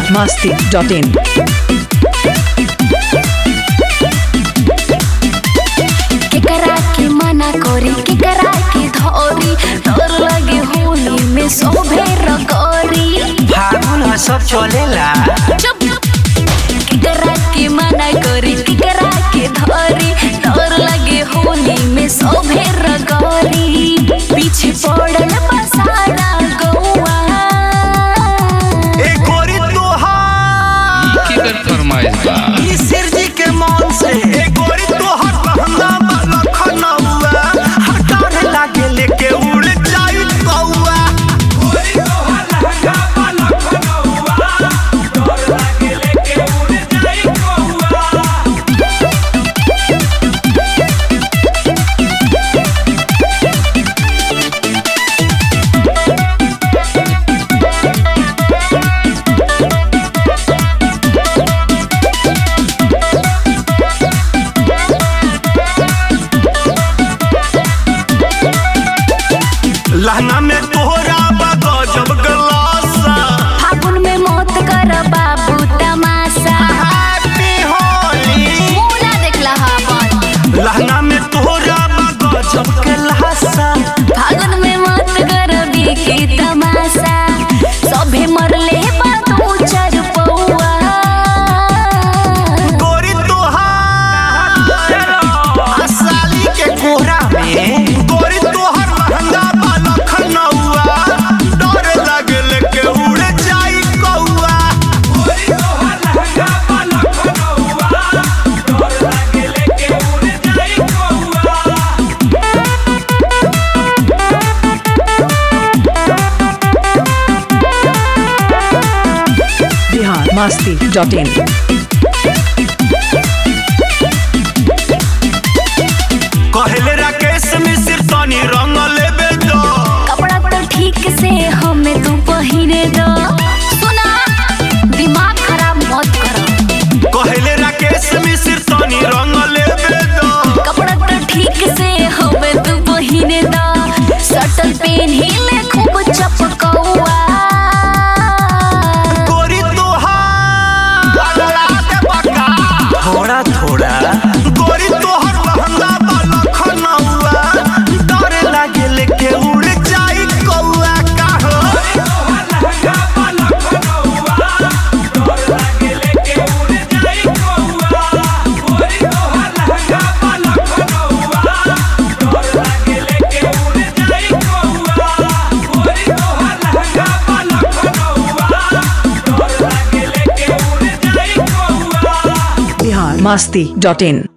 biharmasti.in। केकरा के मना करी केकरा के धोरी डर लगे होली में सोभे रगोरी फागुन सब चलेला। केकरा के मना करी केकरा के धोरी डर लगे होली में सोभे रगोरी पीछे पड़ल बसाना गौआ ए गोरी तोहार केकर फरमाइश बा ई सिरजी के मन से ए गोरी तोहार लहंगा वाला खनौआ हटारे लागे लेके उड़ जाई कौआ गोरी तोहार लहंगा वाला खनौआ डर लागे लेके उड़ जाई कौआ। लहंगा में तोहरा गजब गलासा फागुन में मौत कर बाबू तमाशा हैप्पी होली। मुना देखला हावन लहंगा में तोहरा गजब गलासा फागुन में मौत कर की तमाशा सभे मरले बातू चर पौआ गोरी तोहार साली के कोहरा में गोरी तोहर लहंगा वाला खनौआ डर लागल के उड़ जाई कौआ गोरी तोहर लहंगा वाला खनौआ डर लागल के उड़ जाई कौआ। biharmasti.in। कहले राकेश मिश्र तनी रंग लेबे दो कपड़ा तो ठीक से हमें तू पहिरे दो सुना दिमाग खराब मत करो कहले राकेश मिश्र तनी रंग लेबे दो कपड़ा तो ठीक से हमें तू पहिरे दो सटल पेन हिले खूब चपकौआ गोरी तोहार अगला के बका थोड़ा थोड़ा गोरी तोहर लहंगा वाला खनौआ डर लागे लेके उड़ जाई कौआ का हो तोहर लहंगा वाला खनौआ डर लागे लेके उड़ जाई कौआ गोरी तोहर लहंगा वाला खनौआ डर लागे लेके उड़ जाई कौआ गोरी तोहर लहंगा वाला खनौआ डर लागे लेके उड़ जाई कौआ। biharmasti.in।